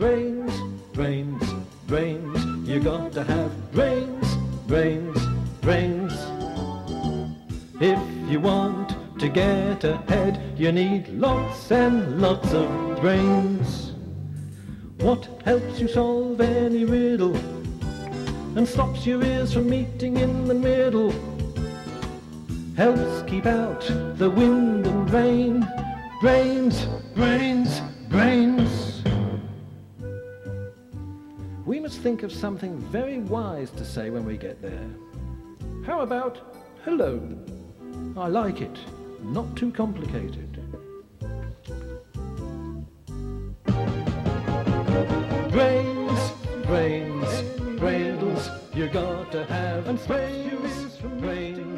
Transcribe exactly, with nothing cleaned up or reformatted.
brains, brains, brains. You got to have brains, brains, brains. If you want to get ahead, you need lots and lots of brains. What helps you solve any riddle and stops your ears from meeting in the middle? Helps keep out the wind and rain. Brains, brains, brains. We must think of something very wise to say when we get there. How about hello? I like it. Not too complicated. Brains, brains, brains. You got to have and brains, brains.